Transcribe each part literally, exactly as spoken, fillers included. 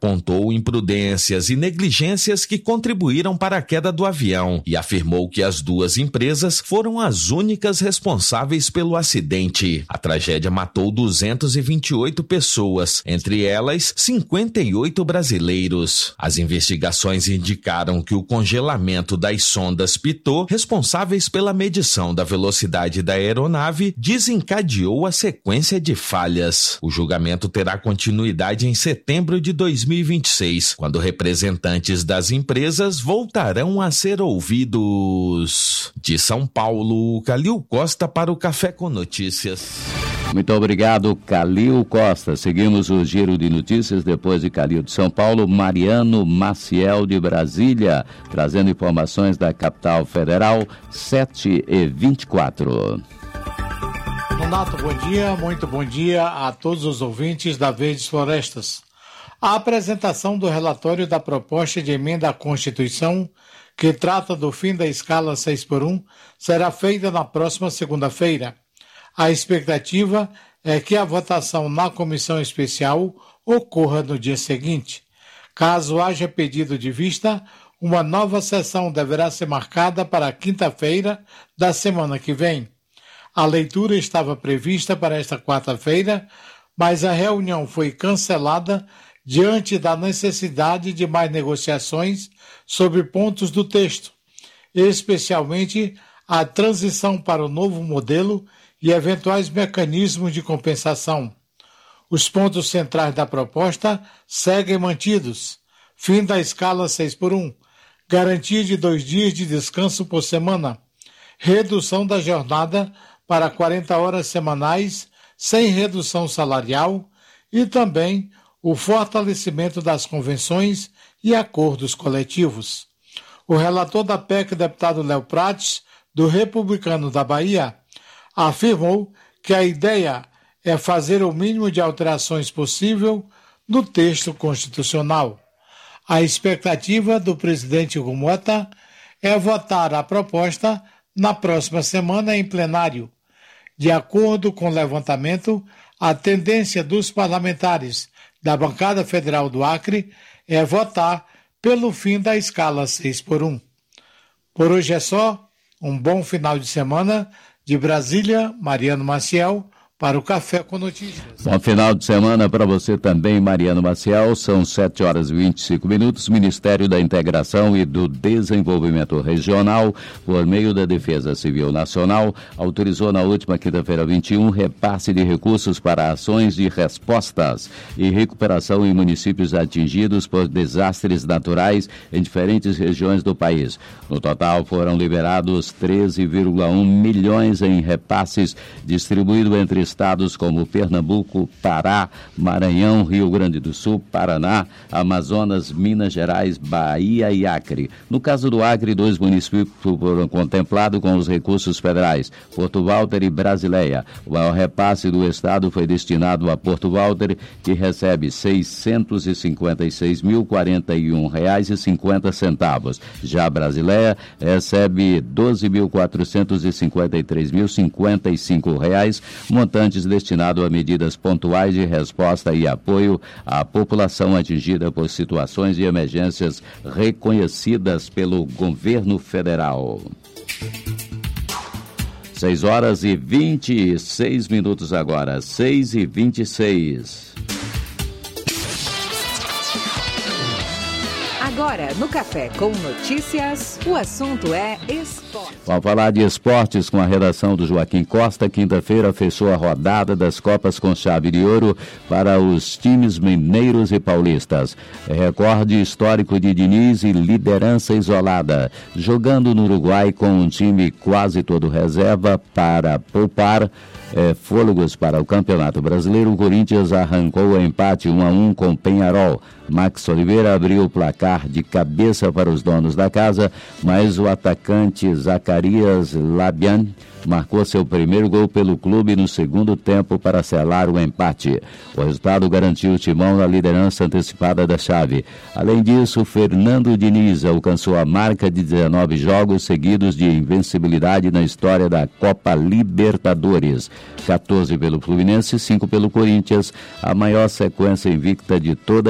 Apontou imprudências e negligências que contribuíram para a queda do avião e afirmou que as duas empresas foram as únicas responsáveis pelo acidente. A tragédia matou duzentas e vinte e oito pessoas, entre elas cinquenta e oito brasileiros. As investigações indicaram que o congelamento das sondas Pitot, responsáveis pela medição da velocidade da aeronave, desencadeou a sequência de falhas. O julgamento terá continuidade em setembro de dois mil e vinte e seis, quando representantes das empresas voltarão a ser ouvidos. De São Paulo, Calil Costa para o Café com Notícias. Muito obrigado, Calil Costa. Seguimos o giro de notícias depois de Calil de São Paulo, Mariano Maciel de Brasília, trazendo informações da capital federal, sete e vinte e quatro. Donato, bom dia, muito bom dia a todos os ouvintes da Verdes Florestas. A apresentação do relatório da proposta de emenda à Constituição, que trata do fim da escala seis por um, será feita na próxima segunda-feira. A expectativa é que a votação na comissão especial ocorra no dia seguinte. Caso haja pedido de vista, uma nova sessão deverá ser marcada para a quinta-feira da semana que vem. A leitura estava prevista para esta quarta-feira, mas a reunião foi cancelada diante da necessidade de mais negociações sobre pontos do texto, especialmente a transição para o novo modelo e eventuais mecanismos de compensação. Os pontos centrais da proposta seguem mantidos: fim da escala seis por um, garantia de dois dias de descanso por semana, redução da jornada para quarenta horas semanais sem redução salarial e também o fortalecimento das convenções e acordos coletivos. O relator da P E C, deputado Léo Prates, do Republicano da Bahia, afirmou que a ideia é fazer o mínimo de alterações possível no texto constitucional. A expectativa do presidente Hugo Mota é votar a proposta na próxima semana em plenário. De acordo com o levantamento, a tendência dos parlamentares da bancada federal do Acre é votar pelo fim da escala seis por um. Por hoje é só. Um bom final de semana. De Brasília, Mariano Maciel, para o Café com Notícias. Bom final de semana para você também, Mariano Maciel. São sete horas e vinte e cinco minutos. Ministério da Integração e do Desenvolvimento Regional, por meio da Defesa Civil Nacional, autorizou na última quinta-feira, vinte e um, repasse de recursos para ações de respostas e recuperação em municípios atingidos por desastres naturais em diferentes regiões do país. No total, foram liberados treze vírgula um milhões em repasses, distribuídos entre estados como Pernambuco, Pará, Maranhão, Rio Grande do Sul, Paraná, Amazonas, Minas Gerais, Bahia e Acre. No caso do Acre, dois municípios foram contemplados com os recursos federais, Porto Walter e Brasileia. O maior repasse do estado foi destinado a Porto Walter, que recebe seiscentos e cinquenta e seis mil, quarenta e um reais e cinquenta centavos. Já a Brasileia recebe doze mil, quatrocentos e cinquenta e três mil, cinquenta e cinco reais, montante destinado a medidas pontuais de resposta e apoio à população atingida por situações de emergências reconhecidas pelo governo federal. seis horas e vinte e seis minutos agora, seis e vinte e seis. Agora, no Café com Notícias, o assunto é esporte. Vamos falar de esportes com a redação do Joaquim Costa. Quinta-feira fechou a rodada das Copas com chave de ouro para os times mineiros e paulistas. Recorde histórico de Diniz e liderança isolada. Jogando no Uruguai com um time quase todo reserva para poupar É, fôlegos para o Campeonato Brasileiro, o Corinthians arrancou o empate um a um com Peñarol. Max Oliveira abriu o placar de cabeça para os donos da casa, mas o atacante Zacarias Labian marcou seu primeiro gol pelo clube no segundo tempo para selar o empate. O resultado garantiu o Timão na liderança antecipada da chave. Além disso, Fernando Diniz alcançou a marca de dezenove jogos seguidos de invencibilidade na história da Copa Libertadores. quatorze pelo Fluminense e cinco pelo Corinthians, a maior sequência invicta de toda a história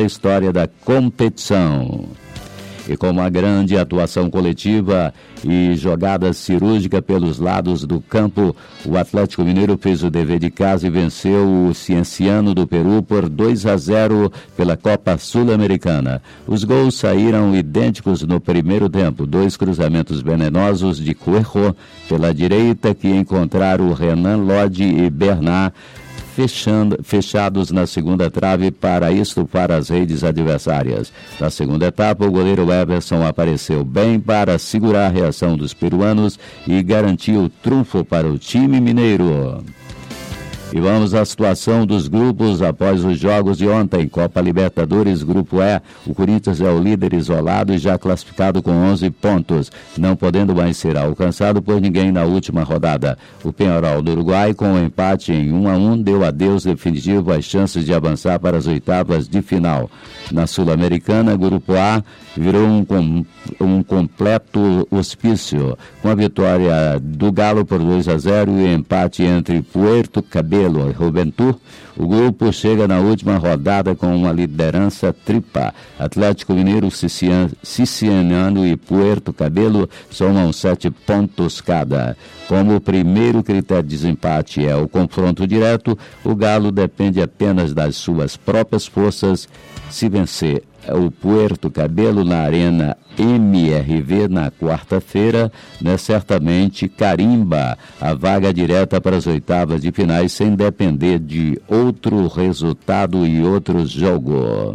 dia da competição. E com uma grande atuação coletiva e jogada cirúrgica pelos lados do campo, o Atlético Mineiro fez o dever de casa e venceu o Cienciano do Peru por dois a zero pela Copa Sul-Americana. Os gols saíram idênticos no primeiro tempo, dois cruzamentos venenosos de Cuerro pela direita que encontraram Renan Lodi e Bernard, Fechando, fechados na segunda trave para estufar as redes adversárias. Na segunda etapa, o goleiro Everson apareceu bem para segurar a reação dos peruanos e garantir o trunfo para o time mineiro. E vamos à situação dos grupos após os jogos de ontem. Copa Libertadores, Grupo E. O Corinthians é o líder isolado e já classificado com onze pontos, não podendo mais ser alcançado por ninguém na última rodada. O Peñarol do Uruguai, com o um empate em um a um, deu adeus definitivo às chances de avançar para as oitavas de final. Na Sul-Americana, Grupo A virou um, com, um completo hospício, com a vitória do Galo por dois a zero e empate entre Puerto Cabello e Juventud. O grupo chega na última rodada com uma liderança tripla. Atlético Mineiro, Cienciano e Puerto Cabello somam sete pontos cada. Como o primeiro critério de desempate é o confronto direto, o Galo depende apenas das suas próprias forças. Se vencer o Puerto Cabello na Arena M R V na quarta-feira, né, certamente carimba a vaga direta para as oitavas de finais sem depender de outro resultado e outro jogo.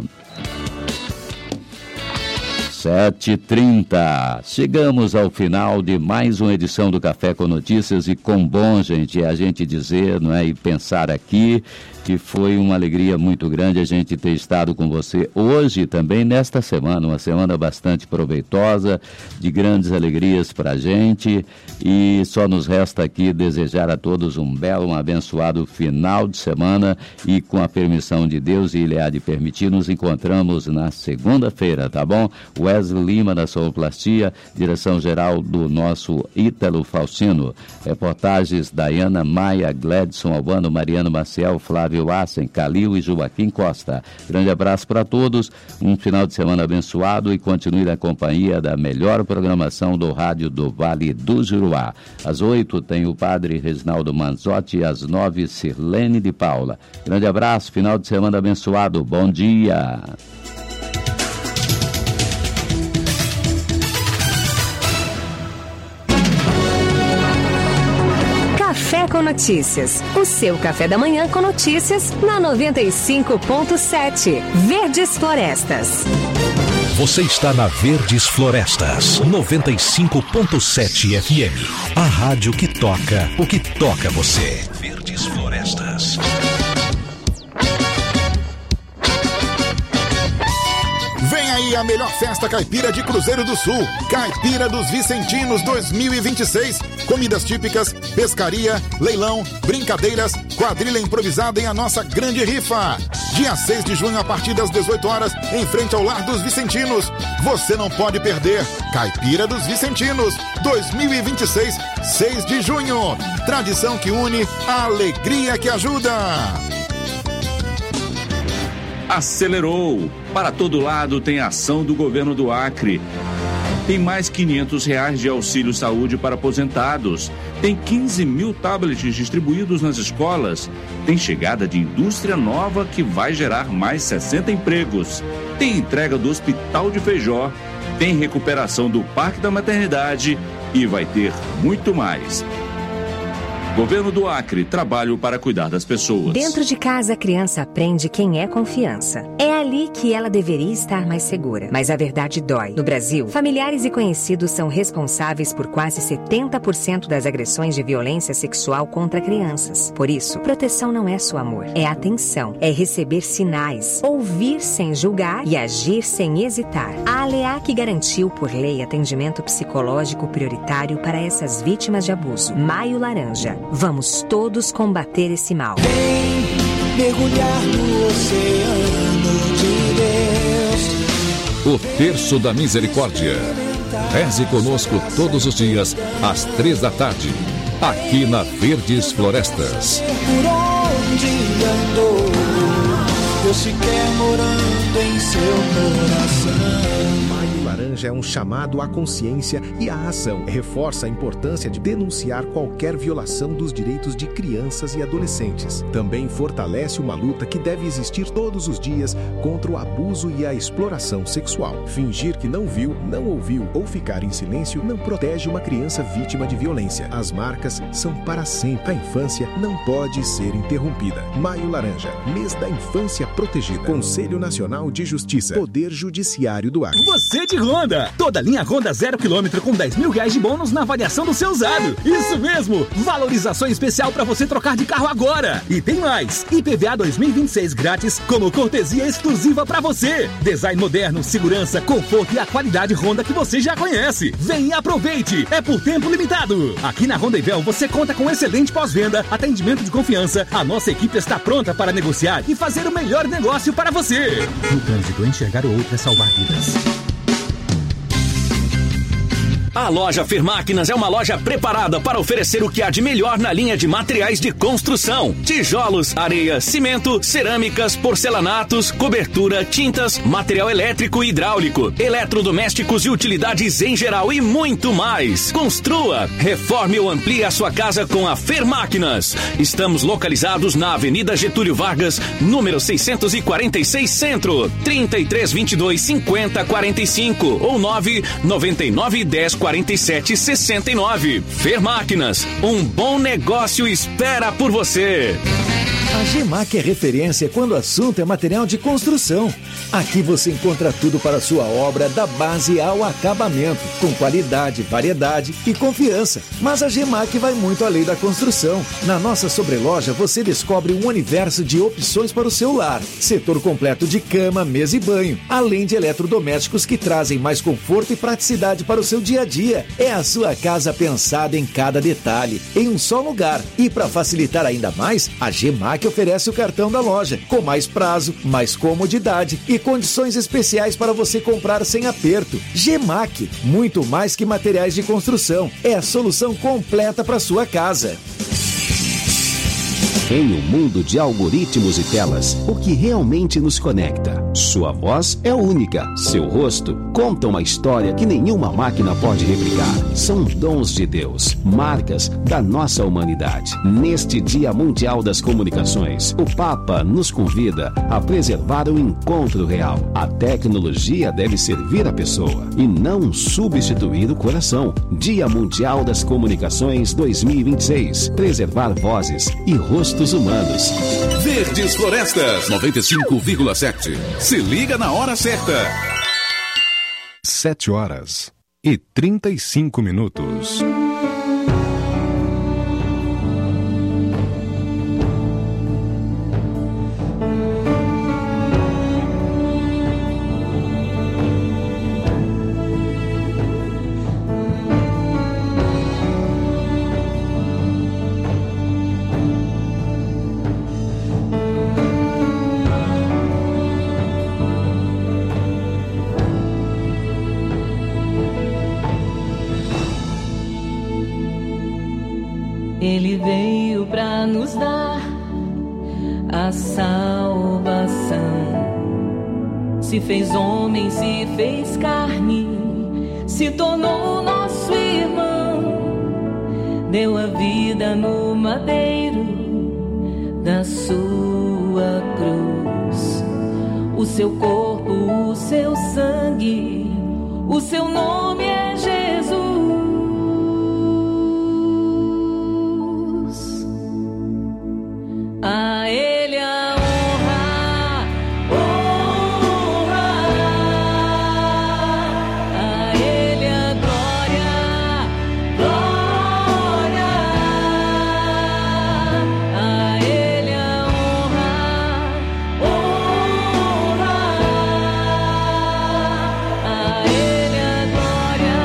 sete e trinta. Chegamos ao final de mais uma edição do Café com Notícias e com bom, gente, é a gente dizer, não é, e pensar aqui que foi uma alegria muito grande a gente ter estado com você hoje também nesta semana, uma semana bastante proveitosa, de grandes alegrias para a gente, e só nos resta aqui desejar a todos um belo, um abençoado final de semana e com a permissão de Deus e Ele há de permitir, nos encontramos na segunda-feira, tá bom? Wesley Lima na sonoplastia, direção geral do nosso Ítalo Falcino, reportagens Dayana Maia, Gledson Albano, Mariano Maciel, Flávio Assen, Calil e Joaquim Costa. Grande abraço para todos, um final de semana abençoado e continue na companhia da melhor programação do rádio do Vale do Juruá. Às oito tem o padre Reginaldo Manzotti e às nove Sirlene de Paula. Grande abraço, final de semana abençoado, bom dia. Café com Notícias. O seu café da manhã com notícias na noventa e cinco ponto sete. Verdes Florestas. Você está na Verdes Florestas, noventa e cinco ponto sete F M. A rádio que toca o que toca você. Verdes Florestas. Vem aí a melhor festa caipira de Cruzeiro do Sul, Caipira dos Vicentinos dois mil e vinte e seis. Comidas típicas, pescaria, leilão, brincadeiras, quadrilha improvisada em a nossa grande rifa. Dia seis de junho a partir das dezoito horas, em frente ao Lar dos Vicentinos. Você não pode perder. Caipira dos Vicentinos dois mil e vinte e seis, seis de junho. Tradição que une, a alegria que ajuda. Acelerou. Para todo lado tem ação do governo do Acre. Tem mais quinhentos reais de auxílio saúde para aposentados. Tem quinze mil tablets distribuídos nas escolas. Tem chegada de indústria nova que vai gerar mais sessenta empregos. Tem entrega do Hospital de Feijó. Tem recuperação do Parque da Maternidade e vai ter muito mais. Governo do Acre, trabalho para cuidar das pessoas. Dentro de casa, a criança aprende quem é confiança. É ali que ela deveria estar mais segura. Mas a verdade dói. No Brasil, familiares e conhecidos são responsáveis por quase setenta por cento das agressões de violência sexual contra crianças. Por isso, proteção não é só amor. É atenção. É receber sinais. Ouvir sem julgar e agir sem hesitar. A ALEAC garantiu por lei atendimento psicológico prioritário para essas vítimas de abuso. Maio Laranja. Vamos todos combater esse mal. Vem mergulhar no oceano de Deus. O Terço da Misericórdia. Reze conosco todos os dias, às três da tarde, aqui na Verdes Florestas. Por onde andou, Deus se quer morando em seu coração. Maio Laranja é um chamado à consciência e à ação. Reforça a importância de denunciar qualquer violação dos direitos de crianças e adolescentes. Também fortalece uma luta que deve existir todos os dias contra o abuso e a exploração sexual. Fingir que não viu, não ouviu ou ficar em silêncio não protege uma criança vítima de violência. As marcas são para sempre. A infância não pode ser interrompida. Maio Laranja, mês da infância protegida. Conselho Nacional de Justiça. Poder Judiciário do Acre. Você de Honda. Toda linha Honda zero quilômetro com dez mil reais de bônus na avaliação do seu usado. Isso mesmo. Valorização especial para você trocar de carro agora. E tem mais. I P V A dois mil e vinte e seis grátis como cortesia exclusiva para você. Design moderno, segurança, conforto e a qualidade Honda que você já conhece. Vem e aproveite. É por tempo limitado. Aqui na Honda Ivel você conta com excelente pós-venda, atendimento de confiança. A nossa equipe está pronta para negociar e fazer o melhor negócio para você. No trânsito, enxergar o outro é salvar vidas. A loja Fermáquinas é uma loja preparada para oferecer o que há de melhor na linha de materiais de construção: tijolos, areia, cimento, cerâmicas, porcelanatos, cobertura, tintas, material elétrico e hidráulico, eletrodomésticos e utilidades em geral e muito mais. Construa, reforme ou amplie a sua casa com a Fermáquinas. Estamos localizados na Avenida Getúlio Vargas, número seiscentos e quarenta e seis Centro, trinta e três, vinte e dois, cinquenta, quarenta e cinco ou nove nove nove, dez, quarenta e sete, sessenta e nove. Fermáquinas, um bom negócio espera por você. A Gemac é referência quando o assunto é material de construção. Aqui você encontra tudo para a sua obra, da base ao acabamento, com qualidade, variedade e confiança. Mas a Gemac vai muito além da construção. Na nossa sobreloja você descobre um universo de opções para o seu lar. Setor completo de cama, mesa e banho, além de eletrodomésticos que trazem mais conforto e praticidade para o seu dia a dia. É a sua casa pensada em cada detalhe, em um só lugar. E para facilitar ainda mais, a Gemac oferece o cartão da loja, com mais prazo, mais comodidade e condições especiais para você comprar sem aperto. Gemac, muito mais que materiais de construção, é a solução completa para sua casa. Em um mundo de algoritmos e telas, o que realmente nos conecta? Sua voz é única, seu rosto conta uma história que nenhuma máquina pode replicar. São dons de Deus, marcas da nossa humanidade. Neste Dia Mundial das Comunicações, o Papa nos convida a preservar o encontro real. A tecnologia deve servir a pessoa e não substituir o coração. Dia Mundial das Comunicações dois mil e vinte e seis. Preservar vozes e rostos humanos. Verdes Florestas noventa e cinco vírgula sete. Se liga na hora certa. Sete horas e trinta e cinco minutos. Ele veio para nos dar a salvação. Se fez homem, se fez carne, se tornou nosso irmão. Deu a vida no madeiro da sua cruz. O seu corpo, o seu sangue, o seu nome é Jesus. A Ele a honra, honra, a Ele a glória, glória, a Ele a honra, honra, a Ele a glória,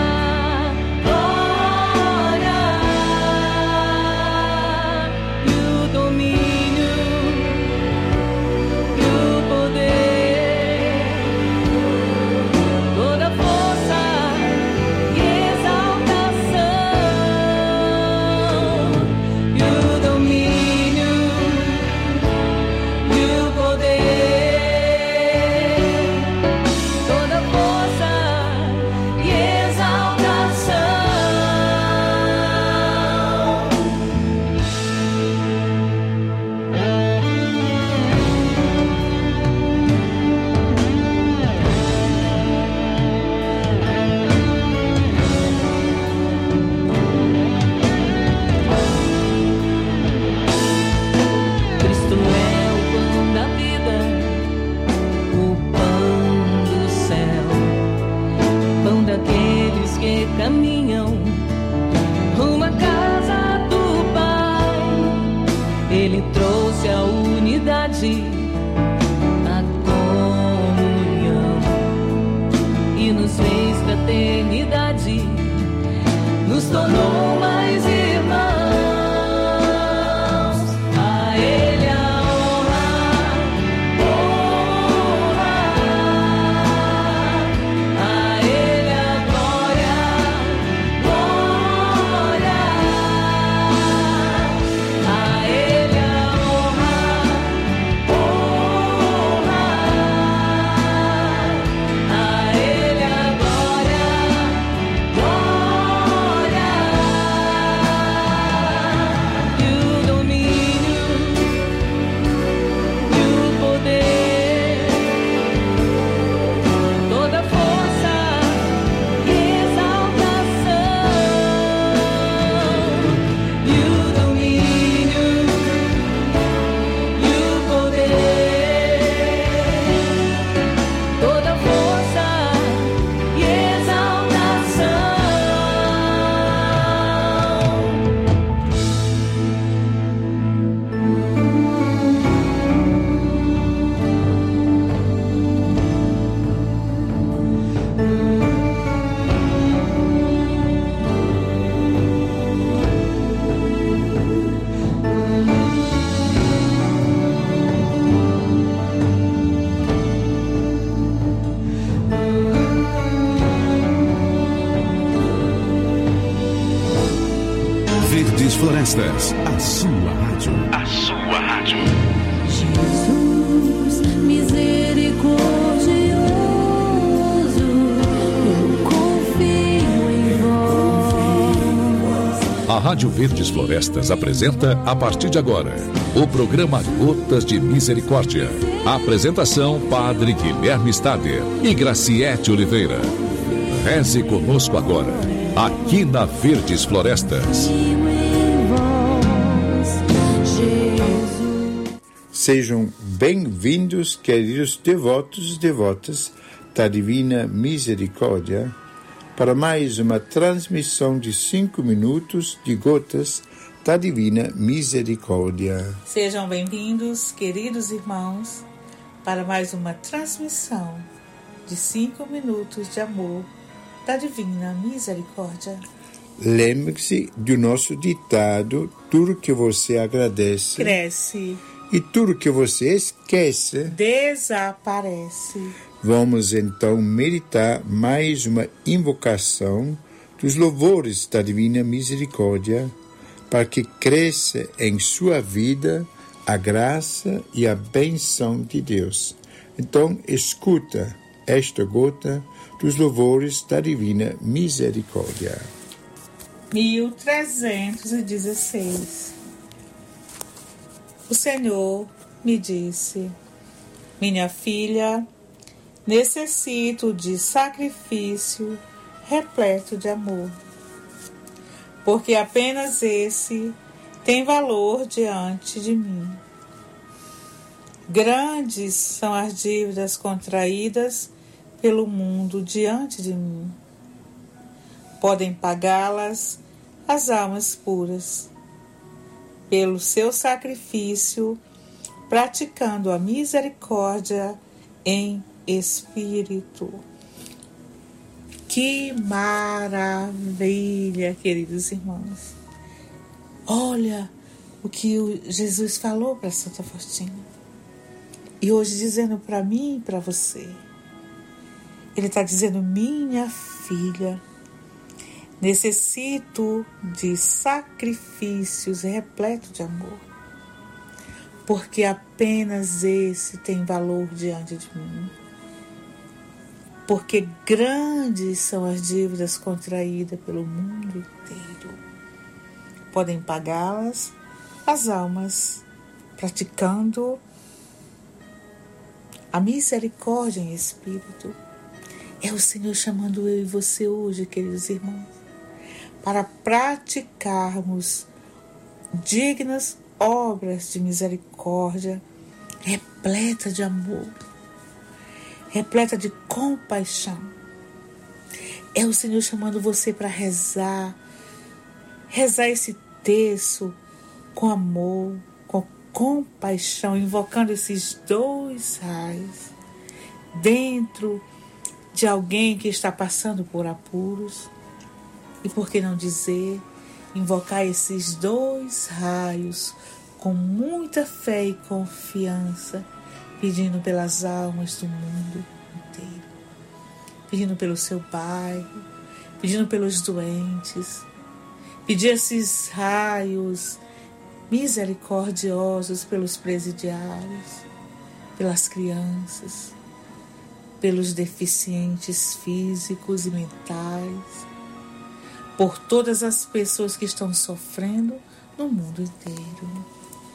nos fez fraternidade, nos tornou mais irmãos. A Ele a honra, honra, a Ele a glória, glória, a Ele a honra, honra, a Ele a glória, glória, e o domínio, e o poder, toda força e exaltação, e o domínio, e o poder, toda força e exaltação. Verdes Florestas, a sua rádio. A sua rádio. Jesus, misericordioso, eu confio em vós. A Rádio Verdes Florestas apresenta, a partir de agora, o programa Gotas de Misericórdia. Apresentação: Padre Guilherme Stader e Graciete Oliveira. Reze conosco agora, aqui na Verdes Florestas. Sejam bem-vindos, queridos devotos e devotas da Divina Misericórdia, para mais uma transmissão de cinco minutos de Gotas da Divina Misericórdia. Sejam bem-vindos, queridos irmãos, para mais uma transmissão de cinco minutos de amor da Divina Misericórdia. Lembre-se do nosso ditado: tudo que você agradece, Cresce. E tudo que você esquece, Desaparece. Vamos então meditar mais uma invocação dos louvores da Divina Misericórdia, para que cresça em sua vida a graça e a benção de Deus. Então, escuta esta gota dos louvores da Divina Misericórdia. mil trezentos e dezesseis. O Senhor me disse: minha filha, necessito de sacrifício repleto de amor, porque apenas esse tem valor diante de mim. Grandes são as dívidas contraídas pelo mundo diante de mim. Podem pagá-las as almas puras, pelo seu sacrifício, praticando a misericórdia em espírito. Que maravilha, queridos irmãos! Olha o que o Jesus falou para Santa Faustina. E hoje dizendo para mim e para você. Ele está dizendo: minha filha, necessito de sacrifícios repletos de amor, porque apenas esse tem valor diante de mim. Porque grandes são as dívidas contraídas pelo mundo inteiro. Podem pagá-las as almas, praticando a misericórdia em espírito. É o Senhor chamando eu e você hoje, queridos irmãos, para praticarmos dignas obras de misericórdia, repleta de amor, repleta de compaixão. É o Senhor chamando você para rezar, rezar esse terço com amor, com compaixão, invocando esses dois raios dentro de alguém que está passando por apuros. E por que não dizer, invocar esses dois raios com muita fé e confiança, pedindo pelas almas do mundo inteiro, pedindo pelo seu bairro, pedindo pelos doentes, pedir esses raios misericordiosos pelos presidiários, pelas crianças, pelos deficientes físicos e mentais, por todas as pessoas que estão sofrendo no mundo inteiro.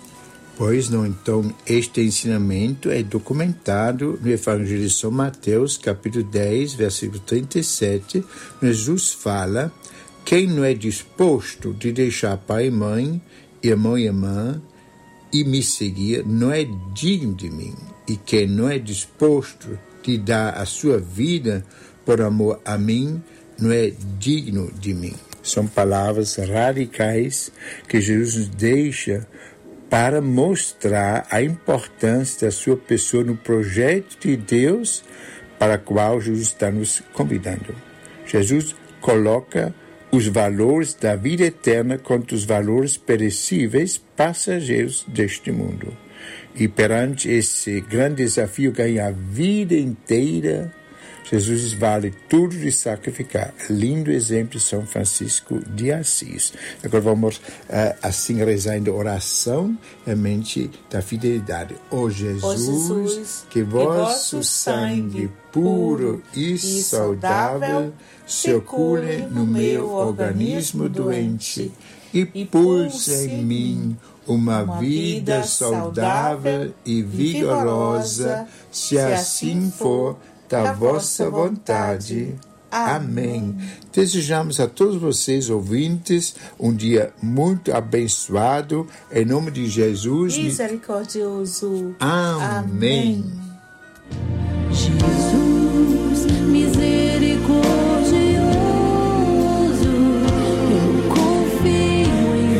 Pois não, então, este ensinamento é documentado no Evangelho de São Mateus, capítulo dez, versículo trinta e sete. Jesus fala: quem não é disposto de deixar pai e mãe, irmão e irmã, e me seguir, não é digno de mim. E quem não é disposto de dar a sua vida por amor a mim, não é digno de mim. São palavras radicais que Jesus deixa para mostrar a importância da sua pessoa no projeto de Deus para o qual Jesus está nos convidando. Jesus coloca os valores da vida eterna contra os valores perecíveis, passageiros deste mundo. E perante esse grande desafio, ganhar a vida inteira, Jesus vale tudo de sacrificar. Lindo exemplo de São Francisco de Assis. Agora vamos uh, assim rezar em oração a mente da fidelidade. Ó oh Jesus, oh Jesus, que vosso sangue puro e saudável circule no meu organismo doente e pulse em mim uma vida saudável e vigorosa, se assim for da vossa vontade. Amém. Desejamos a todos vocês, ouvintes, um dia muito abençoado, em nome de Jesus. Misericordioso. Amém. Amém. Jesus, misericordioso, eu confio em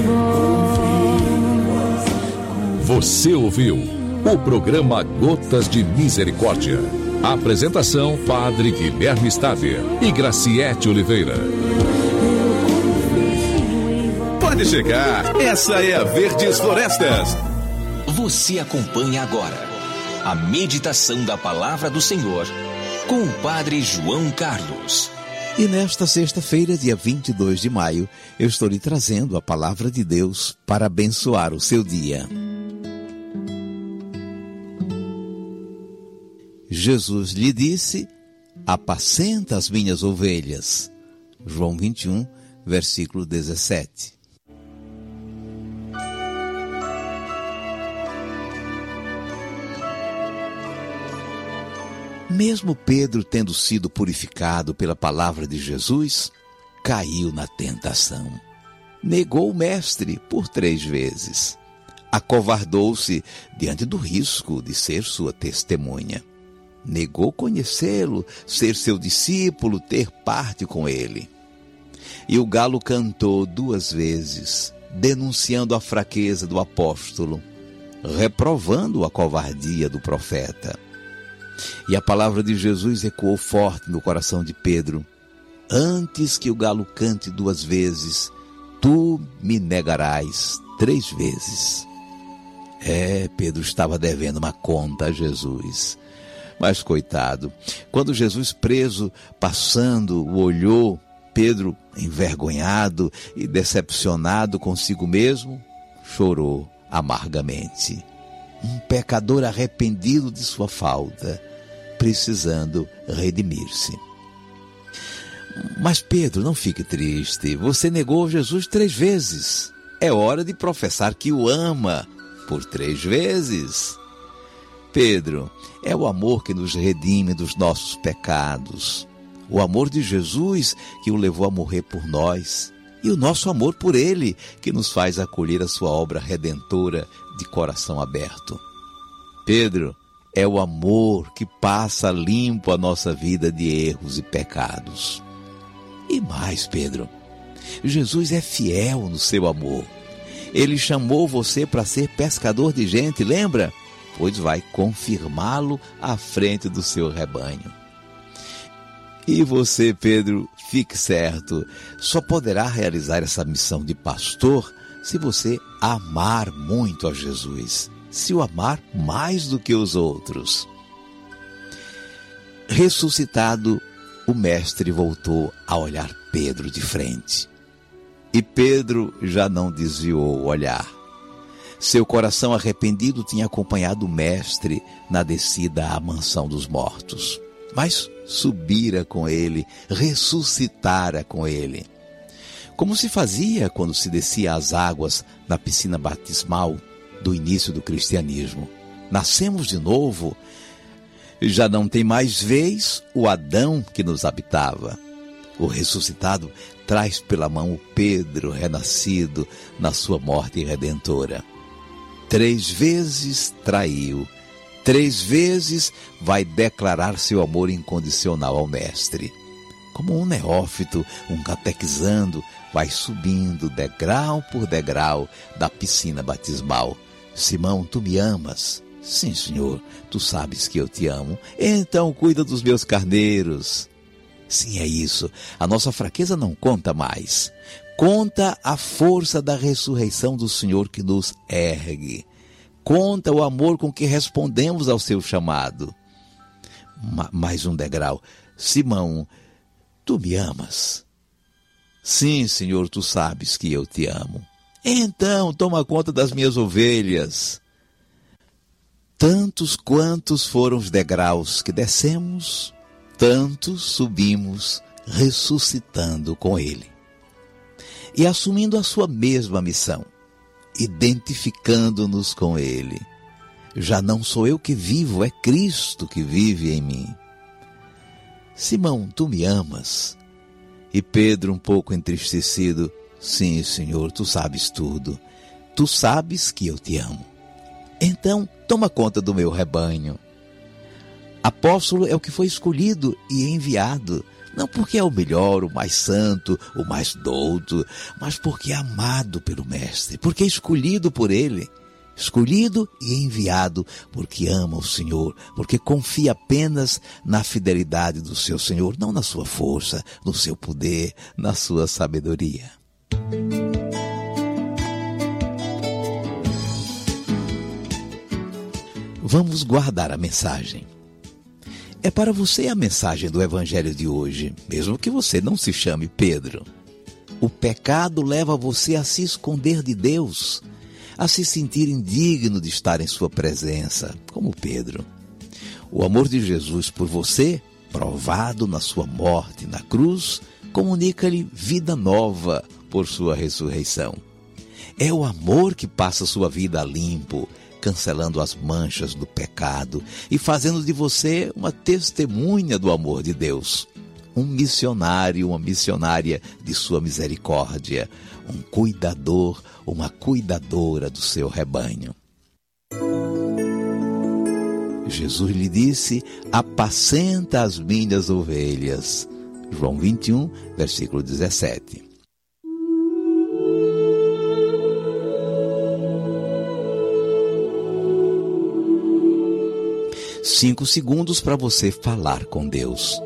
vós. Você ouviu o programa Gotas de Misericórdia. Apresentação: Padre Guilherme Stader e Graciete Oliveira. Pode chegar, essa é a Verdes Florestas. Você acompanha agora a meditação da Palavra do Senhor com o Padre João Carlos. E nesta sexta-feira, dia vinte e dois de maio, eu estou lhe trazendo a Palavra de Deus para abençoar o seu dia. Jesus lhe disse: apacenta as minhas ovelhas. João vinte e um, versículo dezessete. Mesmo Pedro tendo sido purificado pela palavra de Jesus, caiu na tentação. Negou o mestre por três vezes. Acovardou-se diante do risco de ser sua testemunha. Negou conhecê-lo, ser seu discípulo, ter parte com ele. E o galo cantou duas vezes, denunciando a fraqueza do apóstolo, reprovando a covardia do profeta. E a palavra de Jesus ecoou forte no coração de Pedro: antes que o galo cante duas vezes, tu me negarás três vezes. É, Pedro estava devendo uma conta a Jesus. Mas coitado, quando Jesus preso, passando, o olhou, Pedro, envergonhado e decepcionado consigo mesmo, chorou amargamente. Um pecador arrependido de sua falta, precisando redimir-se. Mas Pedro, não fique triste, você negou Jesus três vezes. É hora de professar que o ama por três vezes. Pedro, é o amor que nos redime dos nossos pecados. O amor de Jesus que o levou a morrer por nós. E o nosso amor por Ele que nos faz acolher a sua obra redentora de coração aberto. Pedro, é o amor que passa limpo a nossa vida de erros e pecados. E mais, Pedro, Jesus é fiel no seu amor. Ele chamou você para ser pescador de gente, lembra? Pois vai confirmá-lo à frente do seu rebanho. E você, Pedro, fique certo, só poderá realizar essa missão de pastor se você amar muito a Jesus, se o amar mais do que os outros. Ressuscitado, o mestre voltou a olhar Pedro de frente. E Pedro já não desviou o olhar. Seu coração arrependido tinha acompanhado o mestre na descida à mansão dos mortos. Mas subira com ele, ressuscitara com ele. Como se fazia quando se descia às águas na piscina batismal do início do cristianismo. Nascemos de novo. Já não tem mais vez o Adão que nos habitava. O ressuscitado traz pela mão o Pedro renascido na sua morte redentora. Três vezes traiu, três vezes vai declarar seu amor incondicional ao mestre. Como um neófito, um catequizando, vai subindo degrau por degrau da piscina batismal. Simão, tu me amas? Sim, Senhor, tu sabes que eu te amo. Então cuida dos meus carneiros. Sim, é isso. A nossa fraqueza não conta mais. Conta a força da ressurreição do Senhor que nos ergue. Conta o amor com que respondemos ao seu chamado. Ma- mais um degrau. Simão, tu me amas? Sim, Senhor, tu sabes que eu te amo. Então, toma conta das minhas ovelhas. Tantos quantos foram os degraus que descemos, tantos subimos, ressuscitando com ele. E assumindo a sua mesma missão, identificando-nos com ele. Já não sou eu que vivo, é Cristo que vive em mim. Simão, tu me amas? E Pedro, um pouco entristecido, sim, Senhor, tu sabes tudo. Tu sabes que eu te amo. Então, toma conta do meu rebanho. Apóstolo é o que foi escolhido e enviado, não porque é o melhor, o mais santo, o mais douto, mas porque é amado pelo Mestre, porque é escolhido por ele. Escolhido e enviado porque ama o Senhor, porque confia apenas na fidelidade do seu Senhor, não na sua força, no seu poder, na sua sabedoria. Vamos guardar a mensagem. É para você a mensagem do Evangelho de hoje, mesmo que você não se chame Pedro. O pecado leva você a se esconder de Deus, a se sentir indigno de estar em sua presença, como Pedro. O amor de Jesus por você, provado na sua morte na cruz, comunica-lhe vida nova por sua ressurreição. É o amor que passa sua vida a limpo, cancelando as manchas do pecado e fazendo de você uma testemunha do amor de Deus. Um missionário, uma missionária de sua misericórdia, um cuidador, uma cuidadora do seu rebanho. Jesus lhe disse, apacenta as minhas ovelhas. João vinte e um, versículo dezessete. Cinco segundos para você falar com Deus.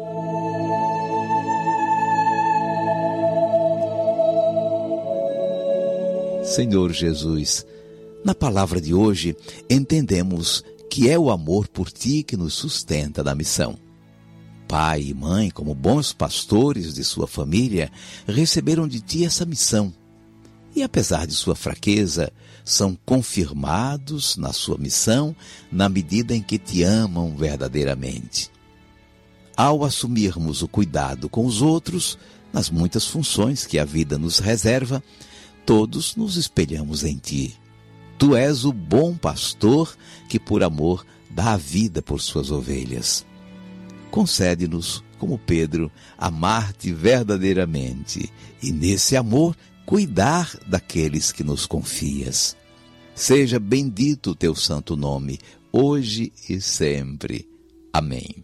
Senhor Jesus, na palavra de hoje, entendemos que é o amor por Ti que nos sustenta na missão. Pai e mãe, como bons pastores de sua família, receberam de Ti essa missão. E apesar de sua fraqueza, são confirmados na sua missão na medida em que Te amam verdadeiramente. Ao assumirmos o cuidado com os outros, nas muitas funções que a vida nos reserva, todos nos espelhamos em Ti. Tu és o bom pastor que, por amor, dá a vida por suas ovelhas. Concede-nos, como Pedro, amar-te verdadeiramente e, nesse amor, cuidar daqueles que nos confias. Seja bendito o teu santo nome, hoje e sempre. Amém.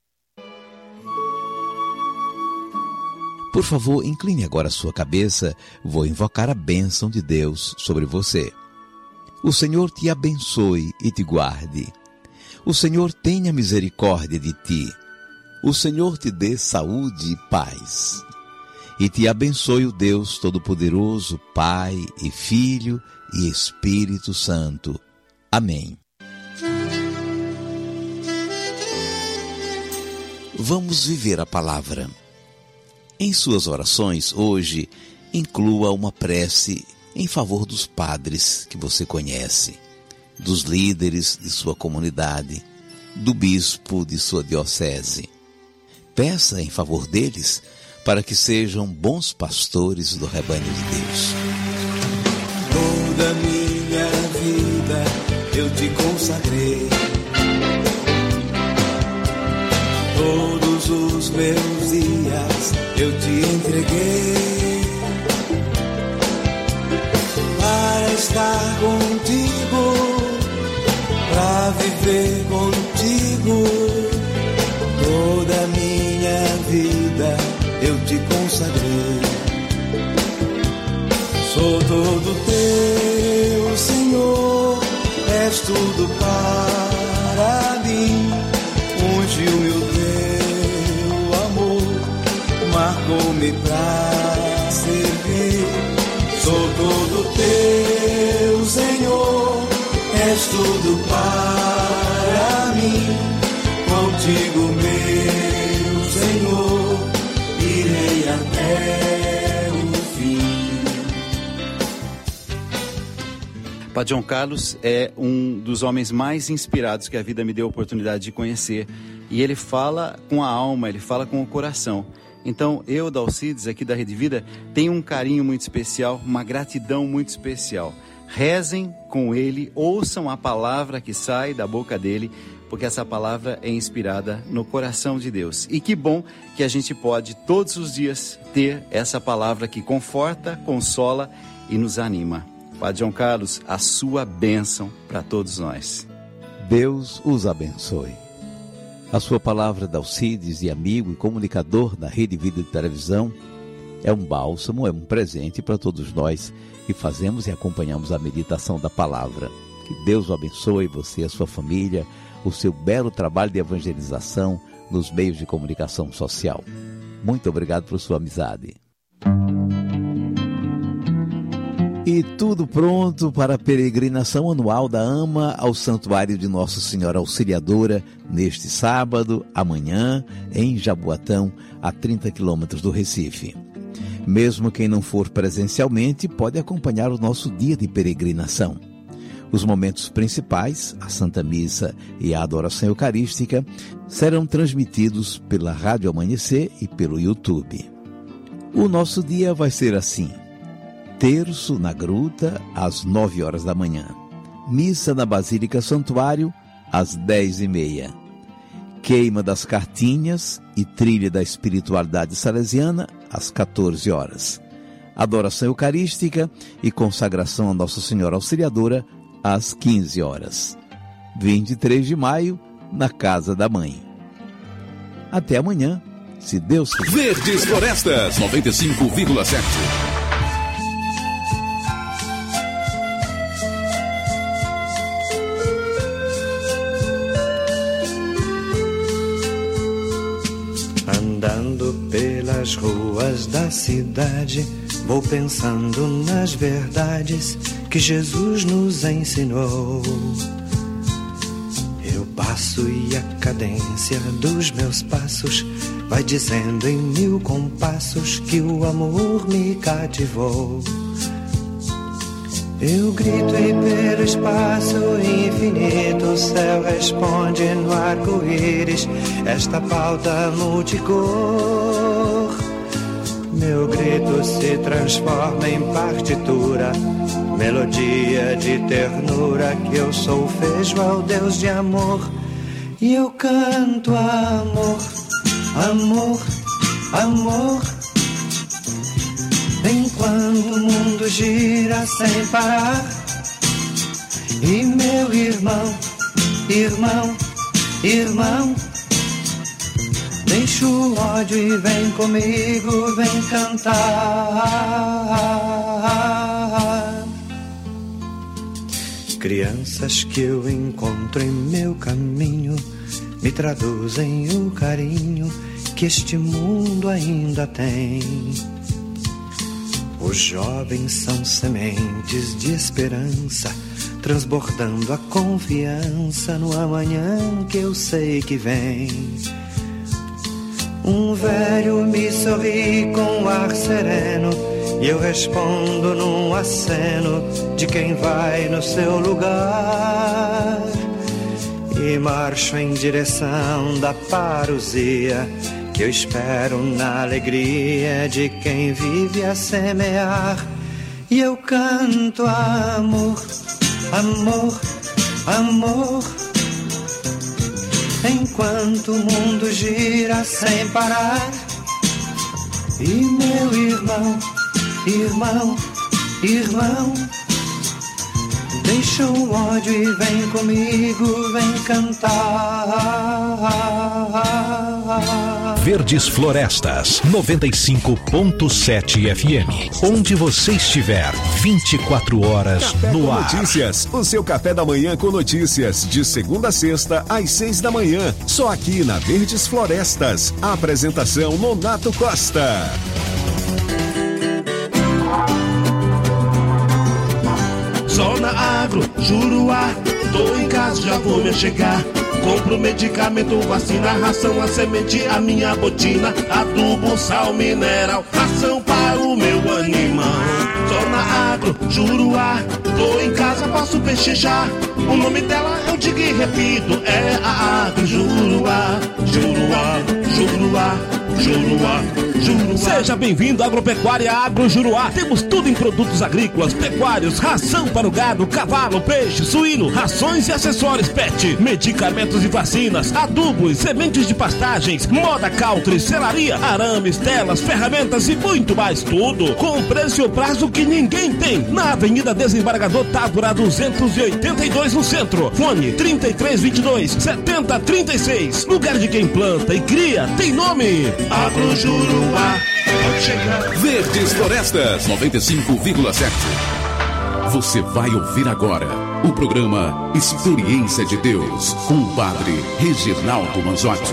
Por favor, incline agora a sua cabeça, vou invocar a bênção de Deus sobre você. O Senhor te abençoe e te guarde. O Senhor tenha misericórdia de ti. O Senhor te dê saúde e paz. E te abençoe o Deus Todo-Poderoso, Pai e Filho e Espírito Santo. Amém. Vamos viver a palavra. Em suas orações, hoje, inclua uma prece em favor dos padres que você conhece, dos líderes de sua comunidade, do bispo de sua diocese. Peça em favor deles para que sejam bons pastores do rebanho de Deus. Toda minha vida eu te consagrei, todos os meus dias eu te entreguei, para estar contigo, para viver contigo. Toda minha vida eu te consagrei. Sou todo teu, Senhor, és tudo para mim. Ungiu-me o teu amor, marcou-me pra servir. Sou todo teu, Senhor, és tudo para mim. Contigo, meu Senhor, irei até o fim. Padre João Carlos é um dos homens mais inspirados que a vida me deu a oportunidade de conhecer. E ele fala com a alma, ele fala com o coração. Então, eu, Dalcides, aqui da Rede Vida, tenho um carinho muito especial, uma gratidão muito especial. Rezem com ele, ouçam a palavra que sai da boca dele, porque essa palavra é inspirada no coração de Deus. E que bom que a gente pode todos os dias ter essa palavra que conforta, consola e nos anima. Padre João Carlos, a sua bênção para todos nós. Deus os abençoe. A sua palavra, Dalcides, e amigo e comunicador da Rede Vida de Televisão, é um bálsamo, é um presente para todos nós que fazemos e acompanhamos a meditação da palavra. Que Deus o abençoe, você e a sua família, o seu belo trabalho de evangelização nos meios de comunicação social. Muito obrigado por sua amizade. E tudo pronto para a peregrinação anual da AMA ao Santuário de Nossa Senhora Auxiliadora, neste sábado, amanhã, em Jaboatão, a trinta quilômetros do Recife. Mesmo quem não for presencialmente, pode acompanhar o nosso dia de peregrinação. Os momentos principais, a Santa Missa e a Adoração Eucarística, serão transmitidos pela Rádio Amanhecer e pelo YouTube. O nosso dia vai ser assim: terço na Gruta, às nove horas da manhã. Missa na Basílica Santuário, às dez e meia. Queima das cartinhas e trilha da espiritualidade salesiana, às quatorze horas. Adoração Eucarística e consagração a Nossa Senhora Auxiliadora, às quinze horas. vinte e três de maio, na Casa da Mãe. Até amanhã, se Deus quiser. Verdes Florestas, noventa e cinco vírgula sete. Andando pelas ruas da cidade, vou pensando nas verdades que Jesus nos ensinou. Eu passo e a cadência dos meus passos vai dizendo em mil compassos que o amor me cativou. Eu grito e pelo espaço infinito o céu responde no arco-íris, esta pauta multicor. Meu grito se transforma em partitura, melodia de ternura, que eu solfejo ao Deus de amor. E eu canto amor, amor, amor, enquanto o mundo gira sem parar. E meu irmão, irmão, irmão, deixa o ódio e vem comigo, vem cantar. Crianças que eu encontro em meu caminho me traduzem o carinho que este mundo ainda tem. Os jovens são sementes de esperança, transbordando a confiança no amanhã que eu sei que vem. Um velho me sorri com um ar sereno e eu respondo num aceno de quem vai no seu lugar. E marcho em direção da parousia que eu espero na alegria de quem vive a semear. E eu canto amor, amor, amor, enquanto o mundo gira sem parar. E meu irmão, irmão, irmão, deixa o ódio e vem comigo, vem cantar. Verdes Florestas, noventa e cinco ponto sete F M. Onde você estiver, vinte e quatro horas Café no com ar. Notícias, o seu café da manhã com notícias, de segunda a sexta, às seis da manhã. Só aqui na Verdes Florestas. A apresentação Nonato Costa. Zona Agro, Juruá, tô em casa, já vou me chegar. Compro medicamento, vacina, ração, a semente, a minha botina, adubo, sal mineral, ração para o meu animal. Zona Agro, Juruá, tô em casa, posso pechinchar. O nome dela eu digo e repito, é a Agro Juruá, Juruá, Juruá, Juruá, Juruá. Seja bem-vindo à Agropecuária Agro Juruá. Temos tudo em produtos agrícolas, pecuários, ração para o gado, cavalo, peixe, suíno, rações e acessórios pet, medicamentos e vacinas, adubos, sementes de pastagens, moda country, selaria, arames, telas, ferramentas e muito mais. Tudo com preço e prazo que ninguém tem. Na Avenida Desembargador Távora duzentos e oitenta e dois no centro. Fone trinta e três, vinte e dois, setenta, trinta e seis. Lugar de quem planta e cria tem nome. Agro Juruá. Pode chegar. Verdes Florestas, noventa e cinco vírgula sete. Você vai ouvir agora o programa Experiência de Deus com o padre Reginaldo Manzotti.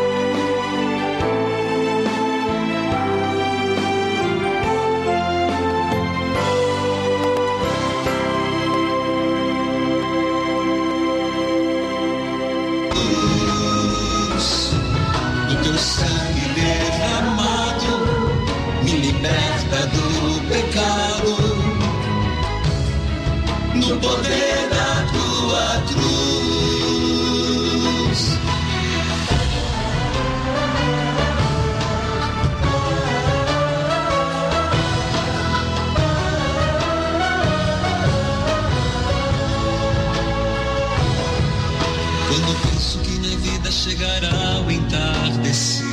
Do teu sangue derramado, me liberta do pecado, no poder da tua cruz. Quando penso que minha vida chegará ao entardecer,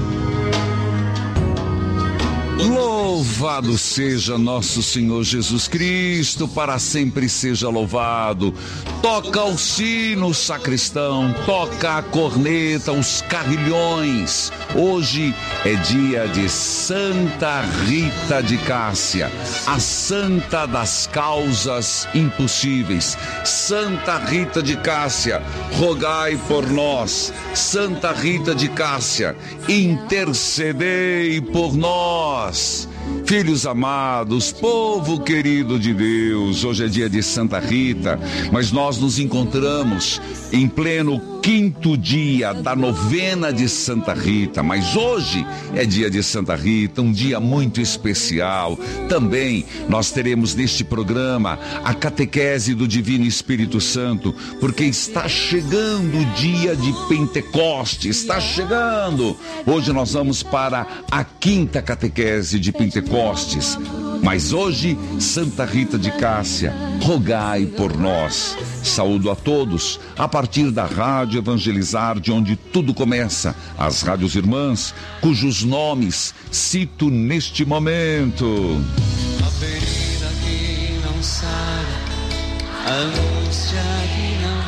louvado seja nosso Senhor Jesus Cristo, para sempre seja louvado. Toca o sino, sacristão, toca a corneta, os carrilhões. Hoje é dia de Santa Rita de Cássia, a santa das causas impossíveis. Santa Rita de Cássia, rogai por nós. Santa Rita de Cássia, intercedei por nós. Filhos amados, povo querido de Deus, hoje é dia de Santa Rita, mas nós nos encontramos em pleno quinto dia da novena de Santa Rita, mas hoje é dia de Santa Rita, um dia muito especial. Também nós teremos neste programa a catequese do Divino Espírito Santo, porque está chegando o dia de Pentecostes, está chegando. Hoje nós vamos para a quinta catequese de Pentecostes, mas hoje Santa Rita de Cássia, rogai por nós. Saúdo a todos a partir da Rádio Evangelizar, de onde tudo começa, as rádios irmãs, cujos nomes cito neste momento. a ferida que não sara, a angústia que não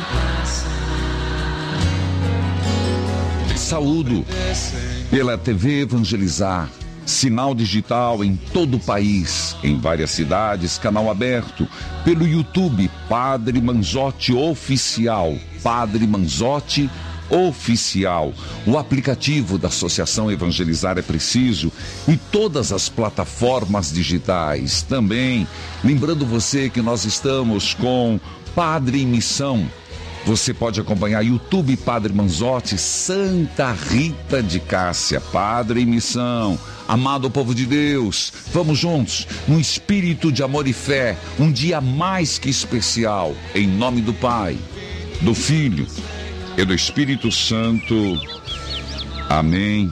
passa. Saúdo pela T V Evangelizar, sinal digital em todo o país, em várias cidades, canal aberto, pelo YouTube, Padre Manzotti Oficial, Padre Manzotti Oficial, o aplicativo da Associação Evangelizar é Preciso e todas as plataformas digitais. Também, lembrando você que nós estamos com Padre em Missão. Você pode acompanhar YouTube Padre Manzotti, Santa Rita de Cássia, Padre em Missão. Amado povo de Deus, vamos juntos, num espírito de amor e fé, um dia mais que especial, em nome do Pai, do Filho e do Espírito Santo. Amém.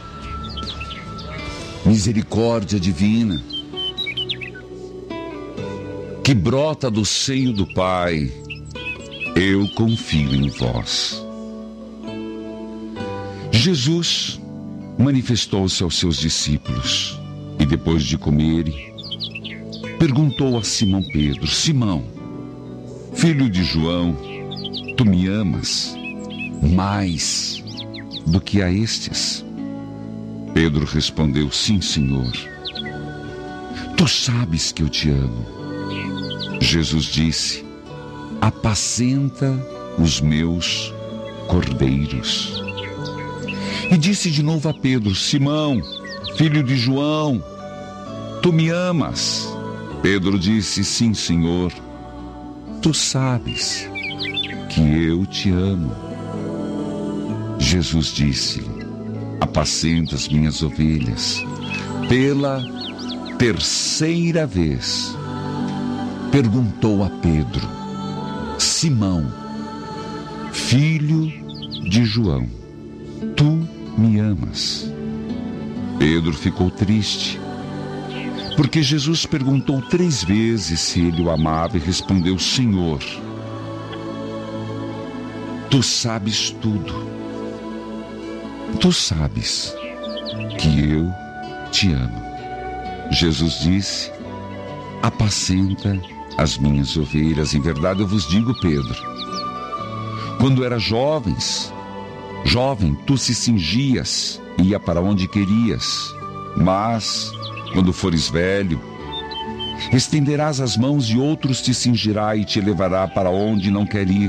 Misericórdia divina, que brota do seio do Pai, eu confio em vós. Jesus manifestou-se aos seus discípulos e depois de comerem, perguntou a Simão Pedro: Simão, filho de João, tu me amas mais do que a estes? Pedro respondeu: sim, Senhor, tu sabes que eu te amo. Jesus disse: apacenta os meus cordeiros. E disse de novo a Pedro: Simão, filho de João, tu me amas? Pedro disse: sim, Senhor, tu sabes que eu te amo. Jesus disse-lhe: apacenta as minhas ovelhas. Pela terceira vez perguntou a Pedro: Simão, filho de João, tu me amas? Pedro ficou triste, porque Jesus perguntou três vezes se ele o amava e respondeu: Senhor, tu sabes tudo. Tu sabes que eu te amo. Jesus disse: apacenta as minhas ovelhas. Em verdade eu vos digo, Pedro, quando eras jovens, jovem, tu se cingias e ia para onde querias. Mas, quando fores velho, estenderás as mãos e outros te cingirá e te levará para onde não quer ir.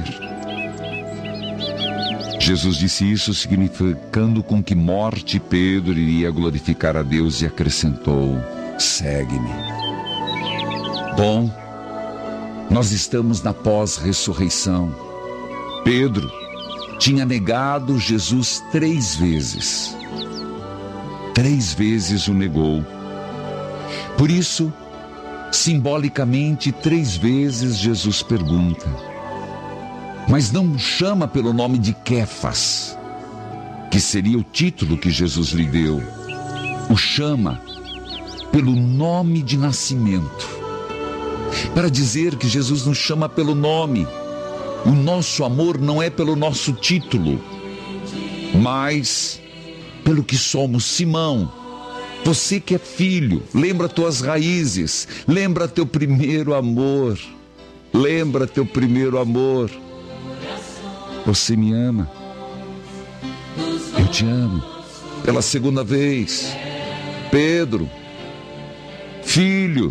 Jesus disse isso significando com que morte Pedro iria glorificar a Deus, e acrescentou: segue-me. Bom, nós estamos na pós-ressurreição. Pedro tinha negado Jesus três vezes. Três vezes o negou. Por isso, simbolicamente, três vezes Jesus pergunta, mas não o chama pelo nome de Quefas, que seria o título que Jesus lhe deu. O chama pelo nome de nascimento, para dizer que Jesus nos chama pelo nome. O nosso amor não é pelo nosso título, mas pelo que somos. Simão, você que é filho, lembra tuas raízes, lembra teu primeiro amor, lembra teu primeiro amor. Você me ama? Eu te amo. Pela segunda vez. Pedro, filho,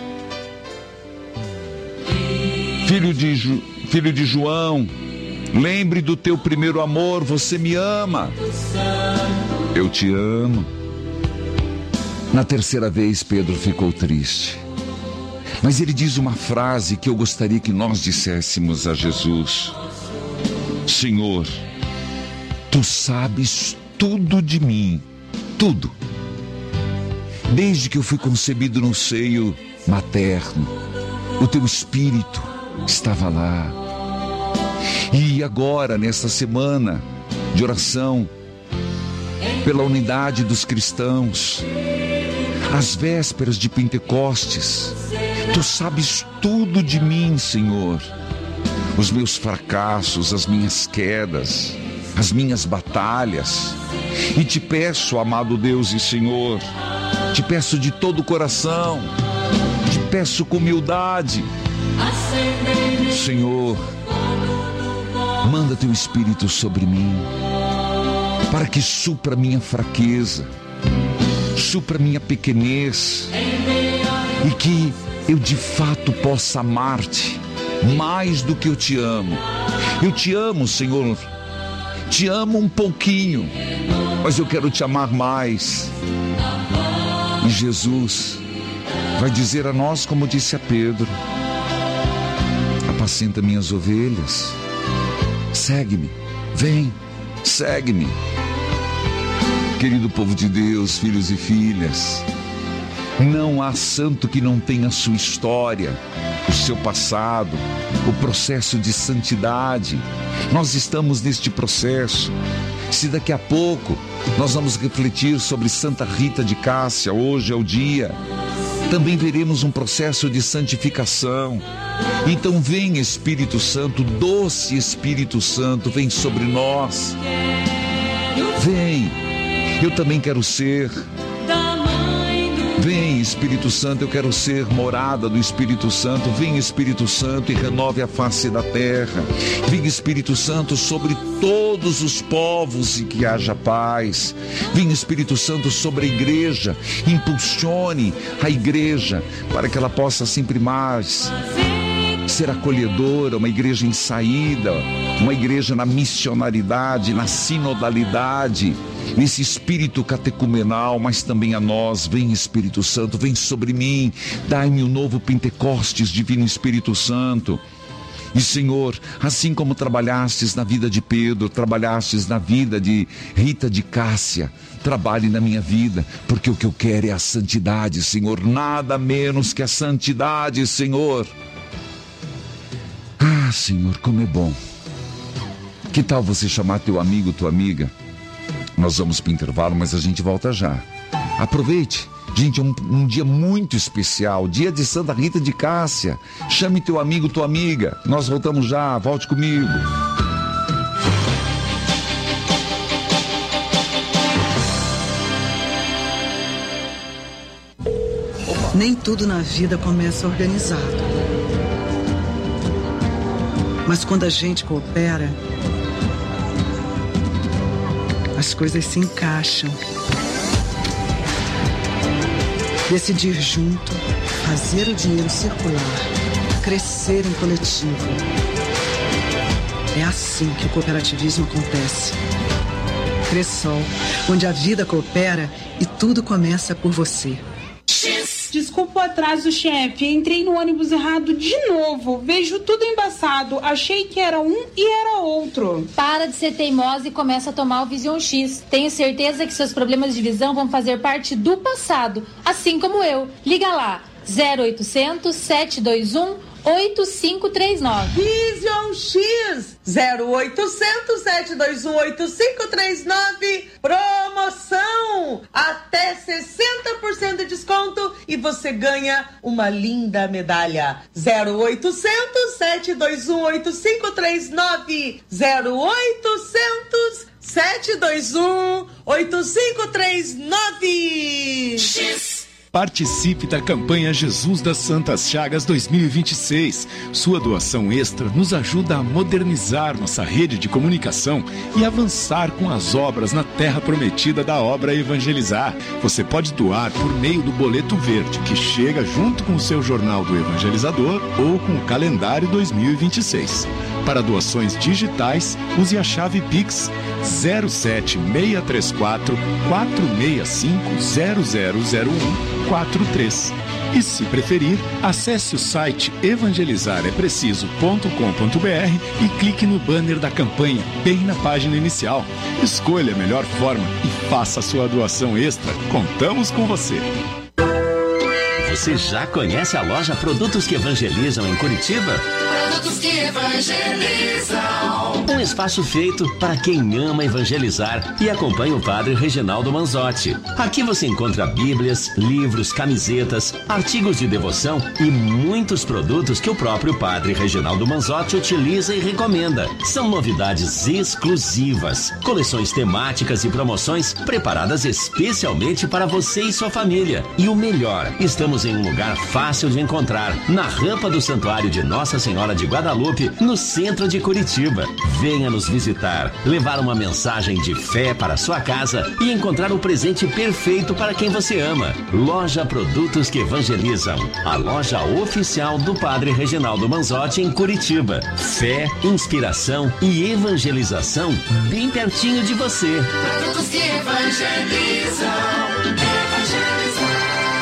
filho de, Ju, filho de João, lembre do teu primeiro amor. Você me ama? Eu te amo. Na terceira vez, Pedro ficou triste. Mas ele diz uma frase que eu gostaria que nós disséssemos a Jesus: Senhor, tu sabes tudo de mim, tudo. Desde que eu fui concebido no seio materno, o teu Espírito estava lá. E agora, nesta semana de oração pela unidade dos cristãos, às vésperas de Pentecostes, tu sabes tudo de mim, Senhor. Os meus fracassos, as minhas quedas, as minhas batalhas. E te peço, amado Deus e Senhor, te peço de todo o coração, te peço com humildade, Senhor, manda teu Espírito sobre mim, para que supra minha fraqueza, supra minha pequenez, e que eu de fato possa amar-te mais do que eu te amo. Eu te amo, Senhor, te amo um pouquinho, mas eu quero te amar mais. E Jesus vai dizer a nós, como disse a Pedro: apacenta minhas ovelhas, segue-me, vem, segue-me. Querido povo de Deus, filhos e filhas, não há santo que não tenha sua história, o seu passado, o processo de santidade. Nós estamos neste processo. Se daqui a pouco nós vamos refletir sobre Santa Rita de Cássia, hoje é o dia, também veremos um processo de santificação. Então vem Espírito Santo, doce Espírito Santo, vem sobre nós. Vem, eu também quero ser. Vem Espírito Santo, eu quero ser morada do Espírito Santo. Vem Espírito Santo e renove a face da terra. Vem Espírito Santo sobre todos os povos e que haja paz. Vem Espírito Santo sobre a igreja, impulsione a igreja para que ela possa sempre mais ser acolhedora, uma igreja em saída, uma igreja na missionaridade, na sinodalidade, nesse espírito catecumenal, mas também a nós. Vem Espírito Santo, vem sobre mim, dai-me um novo Pentecostes, Divino Espírito Santo. E Senhor, assim como trabalhastes na vida de Pedro, trabalhastes na vida de Rita de Cássia, trabalhe na minha vida, porque o que eu quero é a santidade, Senhor, nada menos que a santidade, Senhor. Ah, Senhor, como é bom. Que tal você chamar teu amigo, tua amiga? Nós vamos para o intervalo, mas a gente volta já. Aproveite. Gente, é um, um dia muito especial, dia de Santa Rita de Cássia. Chame teu amigo, tua amiga. Nós voltamos já, volte comigo. Nem tudo na vida começa organizado. Mas quando a gente coopera, as coisas se encaixam. Decidir junto, fazer o dinheiro circular, crescer em coletivo. É assim que o cooperativismo acontece. Cressol, onde a vida coopera e tudo começa por você. Desculpa o atraso, chefe. Entrei no ônibus errado de novo. Vejo tudo embaçado. Achei que era um e era outro. Para de ser teimosa e começa a tomar o Vision X. Tenho certeza que seus problemas de visão vão fazer parte do passado, assim como eu. Liga lá, zero oitocentos, sete dois um, oito cinco três nove. Vision X, zero oitocentos, sete dois um, oito cinco três nove. Promoção! Até sessenta por cento de desconto e você ganha uma linda medalha. zero oitocentos, sete dois um, oito cinco três nove. zero oitocentos, sete dois um, oito cinco três nove. X. Participe da campanha Jesus das Santas Chagas dois mil e vinte e seis. Sua doação extra nos ajuda a modernizar nossa rede de comunicação e avançar com as obras na terra prometida da obra Evangelizar. Você pode doar por meio do boleto verde, que chega junto com o seu jornal do Evangelizador ou com o calendário dois mil e vinte e seis. Para doações digitais, use a chave Pix zero sete seis três quatro, quatro seis cinco, zero zero zero um quatro três. E se preferir, acesse o site evangelizar é preciso ponto com ponto b r e clique no banner da campanha, bem na página inicial. Escolha a melhor forma e faça a sua doação extra. Contamos com você. Você já conhece a loja Produtos que Evangelizam em Curitiba? Produtos que Evangelizam. Um espaço feito para quem ama evangelizar e acompanha o Padre Reginaldo Manzotti. Aqui você encontra bíblias, livros, camisetas, artigos de devoção e muitos produtos que o próprio Padre Reginaldo Manzotti utiliza e recomenda. São novidades exclusivas, coleções temáticas e promoções preparadas especialmente para você e sua família. E o melhor, estamos estamos em um lugar fácil de encontrar, na rampa do Santuário de Nossa Senhora de Guadalupe, no centro de Curitiba. Venha nos visitar, levar uma mensagem de fé para sua casa e encontrar o presente perfeito para quem você ama. Loja Produtos que Evangelizam, a loja oficial do Padre Reginaldo Manzotti em Curitiba. Fé, inspiração e evangelização bem pertinho de você. Produtos que evangelizam, evangelizam.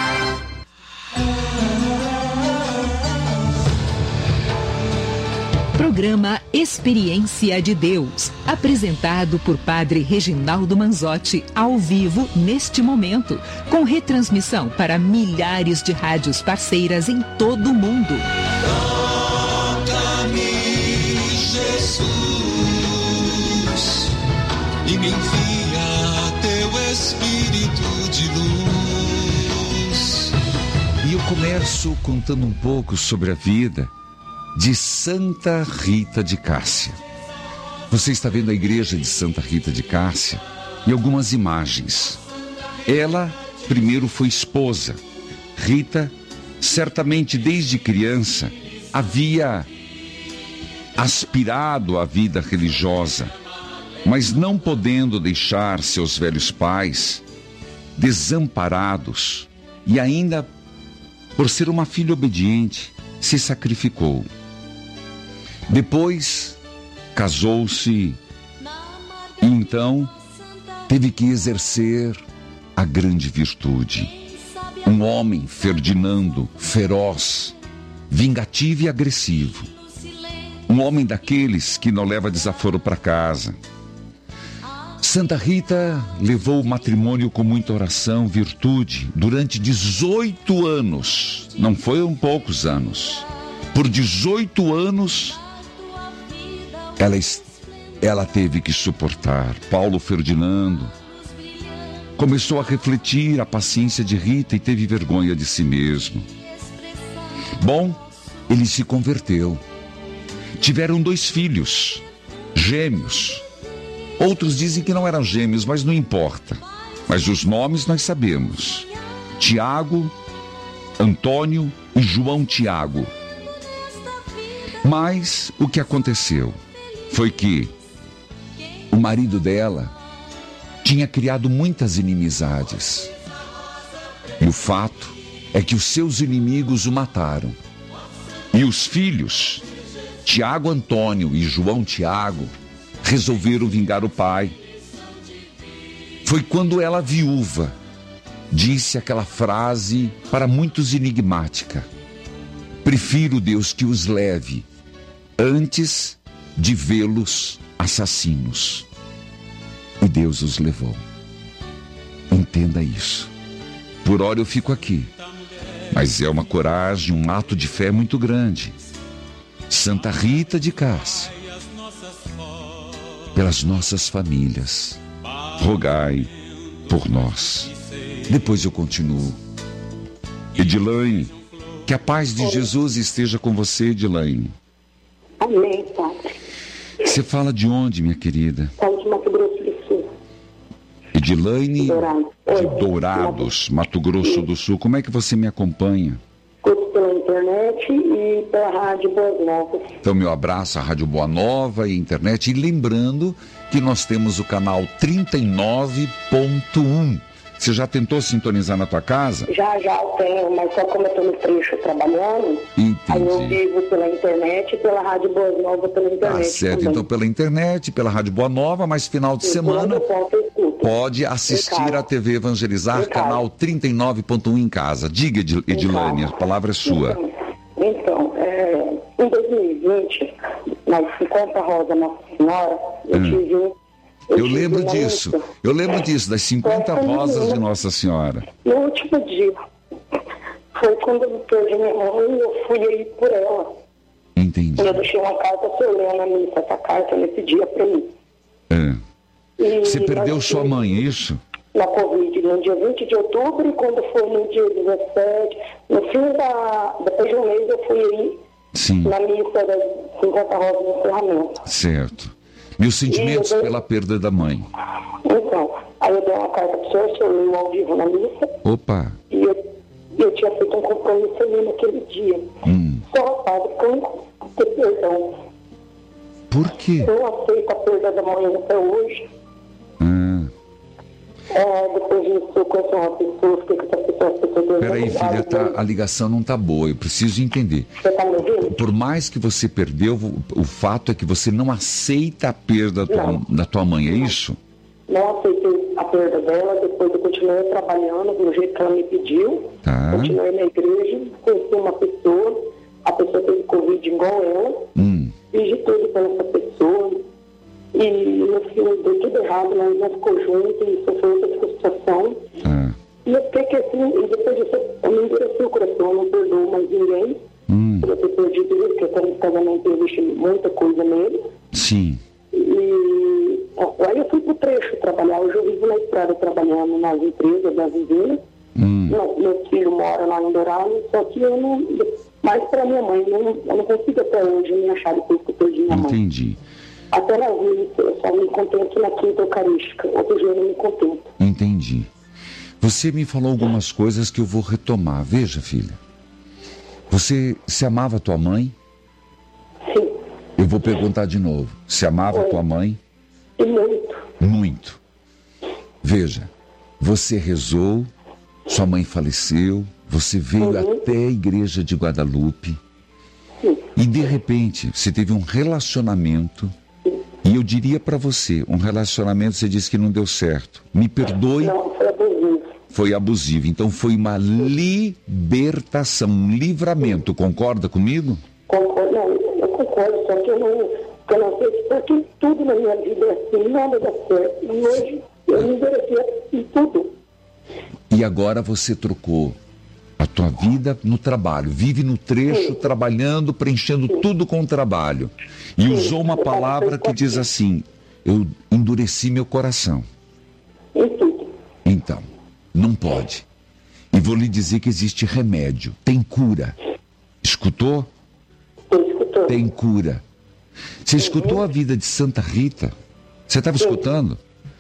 Programa Experiência de Deus, apresentado por Padre Reginaldo Manzotti, ao vivo neste momento, com retransmissão para milhares de rádios parceiras em todo o mundo. Toca-me, Jesus, e me envia teu Espírito de luz. E eu começo contando um pouco sobre a vida de Santa Rita de Cássia. Você está vendo a igreja de Santa Rita de Cássia e algumas imagens. Ela primeiro foi esposa. Rita, certamente desde criança, havia aspirado à vida religiosa, mas não podendo deixar seus velhos pais desamparados e ainda por ser uma filha obediente, se sacrificou. Depois, casou-se e então teve que exercer a grande virtude. Um homem, Ferdinando, feroz, vingativo e agressivo. Um homem daqueles que não leva desaforo para casa. Santa Rita levou o matrimônio com muita oração, virtude, durante dezoito anos. Não foram poucos anos. Por dezoito anos, ela, ela teve que suportar. Paulo Ferdinando começou a refletir a paciência de Rita e teve vergonha de si mesmo. Bom, ele se converteu. Tiveram dois filhos, gêmeos. Outros dizem que não eram gêmeos, mas não importa. Mas os nomes nós sabemos. Tiago, Antônio e João Tiago. Mas o que aconteceu foi que o marido dela tinha criado muitas inimizades. E o fato é que os seus inimigos o mataram. E os filhos, Tiago Antônio e João Tiago, resolveram vingar o pai. Foi quando ela, viúva, disse aquela frase para muitos enigmática: prefiro, Deus, que os leve antes de vê-los assassinos. E Deus os levou. Entenda isso. Por hora eu fico aqui, mas é uma coragem, um ato de fé muito grande. Santa Rita de Cássia, pelas nossas famílias, rogai por nós. Depois eu continuo. Edilaine, que a paz de Jesus esteja com você, Edilaine. Amém, Padre. Você fala de onde, minha querida? Falo de Mato Grosso do Sul. Edilaine Dourado. de Dourados, Mato Grosso do Sul. Como é que você me acompanha? Pela internet e pela Rádio Boas Novas. Então, meu abraço à Rádio Boa Nova e internet. E lembrando que nós temos o canal trinta e nove ponto um. Você já tentou sintonizar na tua casa? Já, já eu tenho, mas só como eu estou no trecho trabalhando, entendi. Aí eu vivo pela internet e pela Rádio Boa Nova pela internet. Tá certo, também. Então pela internet, pela Rádio Boa Nova, mas final de Sim, semana ponto, pode assistir a T V Evangelizar, canal trinta e nove ponto um em casa. Diga, Edilaine, a palavra é sua. Então, então é, em dois mil e vinte, na cinquenta Rosa Nossa Senhora, eu hum. tive um Eu, eu lembro disso, muito. eu lembro disso, das cinquenta rosas de Nossa Senhora. No último dia, foi quando eu perdi minha mãe e eu fui aí por ela. Entendi. E eu deixei uma carta solene a missa, essa carta nesse dia para mim. É. Você perdeu sua mãe, é isso? Na Covid, no dia vinte de outubro, e quando foi no dia dezessete, no fim da... depois de um mês eu fui aí. Sim. Na missa das cinquenta rosas de encerramento. Certo. Meus sentimentos dei... pela perda da mãe. Então, aí eu dei uma carta para o senhor, o senhor leu ao vivo na missa. Opa! E eu, eu tinha feito um mim naquele dia. Hum. Só, padre, como ter perdão. Por quê? Eu não aceito a perda da mãe até hoje. Hum. É, depois disso, eu conheço uma pessoa, fiquei com essa pessoa, essa pessoa... Peraí, filha, tá, a ligação não tá boa, eu preciso entender. Você tá me ouvindo? Por mais que você perdeu, o, o fato é que você não aceita a perda da tua, da tua mãe, é isso? Não aceitei a perda dela, depois eu continuei trabalhando do jeito que ela me pediu. Tá. Continuei na igreja, conheci uma pessoa, a pessoa teve Covid igual ela, hum. fiz de tudo para essa pessoa, e no fim deu tudo errado, nós não ficou junto, e sofreu essa frustração. Ah. E eu fiquei que assim, e depois disso eu me endureci o coração, eu não perdoo mais ninguém, hum. por eu ter perdido ele, porque até no casamento existe muita coisa nele. Sim. E aí eu fui pro trecho trabalhar, hoje eu vivo na estrada trabalhando nas empresas das vizinhas. Hum. Meu, meu filho mora lá em Dourado, só que eu não, mais para minha mãe, eu não, eu não consigo até hoje me achar depois que eu perdi minha mãe. Entendi. Até na vida, eu só me contento na quinta eucarística, outro dia eu não me contento. Entendi. Você me falou algumas coisas que eu vou retomar. Veja, filha, você se amava a tua mãe? Sim. Eu vou perguntar de novo. Se amava a tua mãe? E muito. Muito. Veja, você rezou, sua mãe faleceu, você veio uhum. até a igreja de Guadalupe. Sim. E de repente, você teve um relacionamento. Sim. E eu diria para você, um relacionamento, você disse que não deu certo. Me perdoe. Não, foi abusivo. Foi abusivo. Então foi uma libertação, um livramento. Concorda comigo? Concordo, não, eu concordo, só que eu não, eu não sei porque tudo na minha vida é assim, nada dá certo. E hoje eu me enderecei em tudo. E agora você trocou a tua vida no trabalho, vive no trecho, Sim. trabalhando, preenchendo Sim. tudo com o trabalho. E Sim. usou uma palavra que diz assim, eu endureci meu coração. Em tudo. Então, não pode. E vou lhe dizer que existe remédio, tem cura. Escutou? Escutou. Tem cura. Você escutou a vida de Santa Rita? Você estava escutando?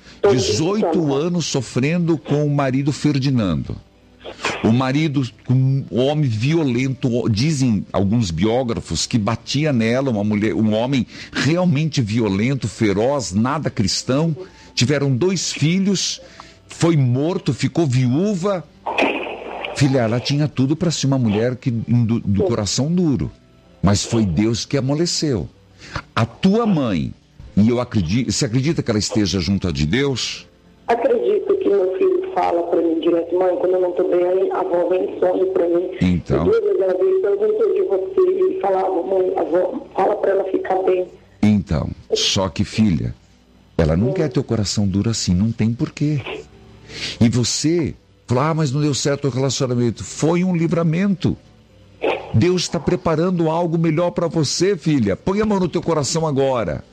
dezoito anos sofrendo com o marido Ferdinando. O marido, um homem violento, dizem alguns biógrafos que batia nela, uma mulher, um homem realmente violento, feroz, nada cristão. Tiveram dois filhos, foi morto, ficou viúva. Filha, ela tinha tudo para ser uma mulher que, do, do coração duro. Mas foi Deus que amoleceu. A tua mãe, e eu acredito, você acredita que ela esteja junto a de Deus? Acredito que meu filho fala para mim direto, mãe, quando eu não estou bem, a avó vem e sonha para mim. Então. E duas vezes ela veio e perguntou de você e falava, mãe, avó, fala para ela ficar bem. Então, só que filha, ela não hum. quer teu coração duro assim, não tem porquê. E você falou, ah, mas não deu certo o relacionamento. Foi um livramento. Deus está preparando algo melhor para você, filha. Põe a mão no teu coração agora.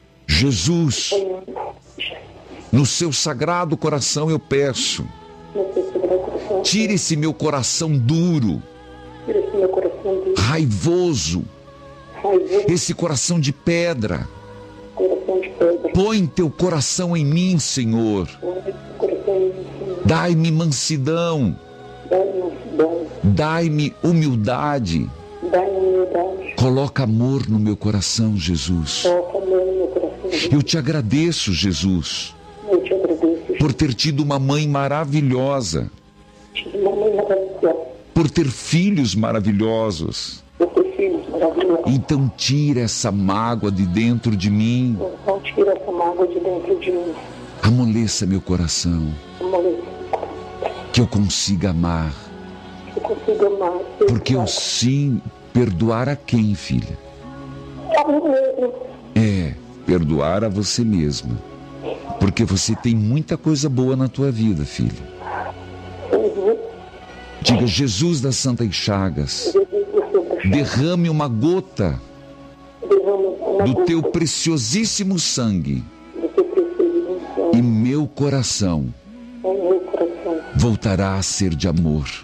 Jesus, no seu sagrado coração eu peço, tire esse meu coração duro, raivoso, esse coração de pedra. Põe teu coração em mim, Senhor. Dai-me mansidão. Dai-me humildade. Coloca amor no meu coração, Jesus. Eu te agradeço, Jesus, por ter tido uma mãe maravilhosa, por ter filhos maravilhosos. Então tira essa mágoa de dentro de mim. Então tira essa mágoa de dentro de mim. Amoleça meu coração. Que eu consiga amar. Que eu consiga amar. Porque eu sim, perdoar a quem, filha? A mim mesmo. É, perdoar a você mesma. Porque você tem muita coisa boa na tua vida, filha. Uhum. Diga, Jesus das Santas Chagas, derrame uma gota do teu preciosíssimo sangue e meu coração voltará a ser de amor.